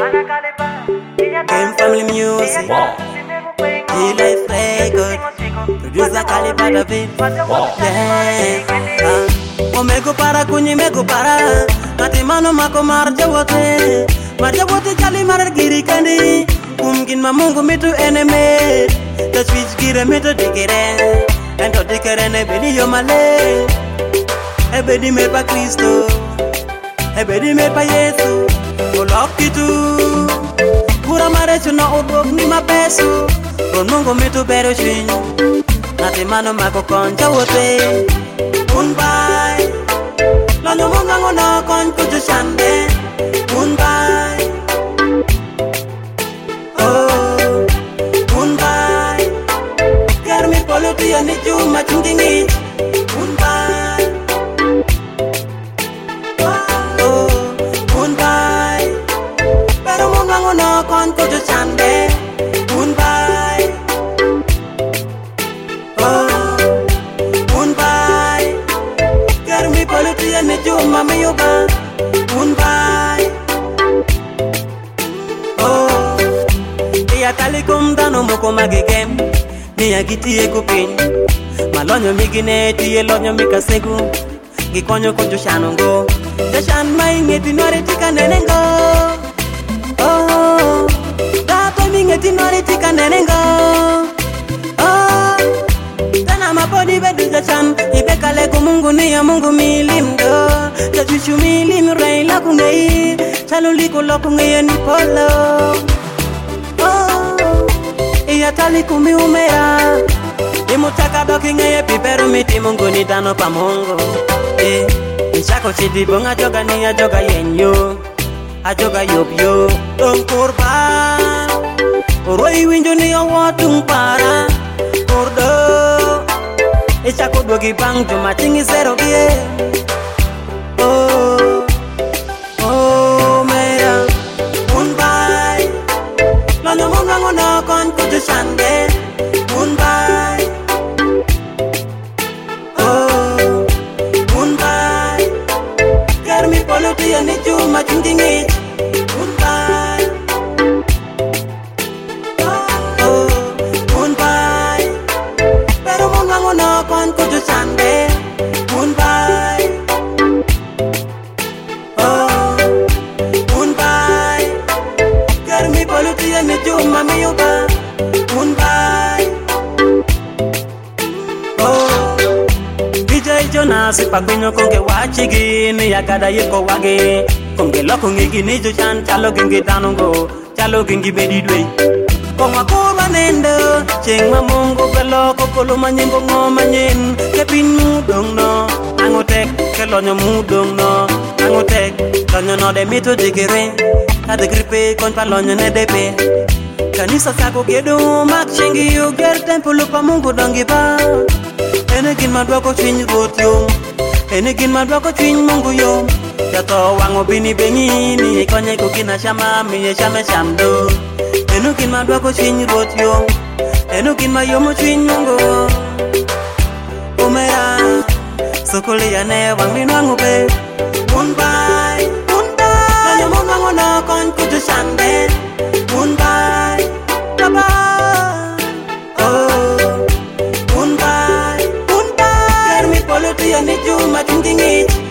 Game Family Music, G-Life Record, Producer Caliber David, yeah. Omego para kunyi mego para, natimano mako marjawote jali marar giri kandi, kumgin mamungu mitu enemy, the switch gira mitu dikere, ento dikere ne bedi yomale, ebedi me pa Kristo, ebedi me pa Yesu, olokitu. Pura marecho na odok ni mapeso Ron mungu mitu bero shinyo Nati mano mako konja wote Unbai Lanyo munga ngona kon kujo shande Unbai Oh Unbai Kermi poluti ya ni chuma chungi ngich Unbai Oh Unbai Pero munga ngona kon kujo shande Unbai Oh Unbai Kermi poluti ya ni chuma miyoba Unbai Oh Iya talikum dano moko magigem Niya giti eko pin Malonyo migine tiye lonyo mikasegu Gikonyo kojo shanongo Jashan maingeti nwari tika nenengo Oh Dato mingeti nwari tika nenengo Oh Tana mapodi bedu jashan Ibeka leko mungu niya mungu milimdo Jajushu milim rei laku ngei Chaluliko loku ngei ni polo Iya tali kumi umea Imutaka doki ngeye pipero miti mungu ni dano pa mungu Nchako chidi bonga joga ni ya joga yenyo Ajoga yopyo Dong kurba Uroi winjo ni ya watung para Kurdo Ichako dogi bang juma tingi zero gie Oh Oh mera Unbai Lono munga ngono kon kuju shande Unbai Oh Unbai Kermi poluti ya ni chuma chungi ngich Unbai Oh Unbai Pero munga ngono kon kuju shande Unbai Oh Unbai Kermi poluti ya ni chuma miyoba Unbai Oh DJ Jonas pagbenyo konge wachigi ni yakada yeko wage konge loko ngigi ni jo chan chalo gengi danongo chalo gengi bedi dwe kongwa kurwa nendo cheng mamungu peloko kolo manyingo ngoma nyen kepin mudong no angotek kelonyo mudong no angotek lonyo no de mito digere ade gripe kon palonyo ne depe Kanisa sako gedo mak chengi yu ger tempulu pa mungu dongi ba Enegin madwako chwiny ruoth yom Enegin madwako chwiny mungu yom Jato wango bini bengini Ikonye kukina shama miye shame shamdo Enegin madwako chwiny ruoth yom Enegin mayomo chwiny mungu Umera Sokoli ya ne wang minwangu be Unbai Unbai Lanyo mungu ngono kon kuju shande Unbai Baba Oh Unbai Unbai Kermi poluti ya ni chuma chungi ngich